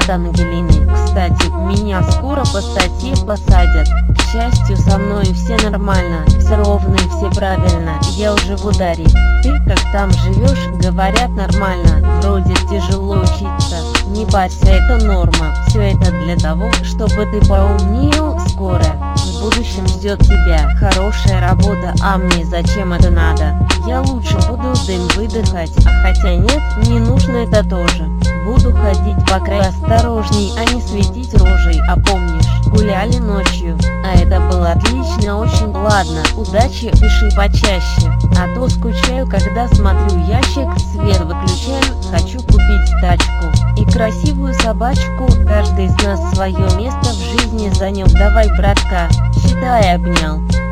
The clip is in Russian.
от Ангелины. Кстати, меня скоро по статье посадят. К счастью, со мной все нормально, все ровно и все правильно. Я уже в ударе. Ты как там живешь? Говорят, нормально. Вроде тяжело учиться. Не парься, это норма. Все это для того, чтобы ты поумнел скоро. В будущем ждет тебя хорошая работа, а мне зачем это надо? Я лучше буду дым выдыхать, а хотя нет, не нужно это тоже. Буду ходить по краю осторожней, а не светить рожей, а помнишь, гуляли ночью? А это было отлично, очень. Ладно, удачи, пиши почаще, а то скучаю, когда смотрю ящик, свет выключаю, хочу купить тачку и красивую собачку. Каждый из нас свое место в жизни занял. Давай, братка, считай, обнял.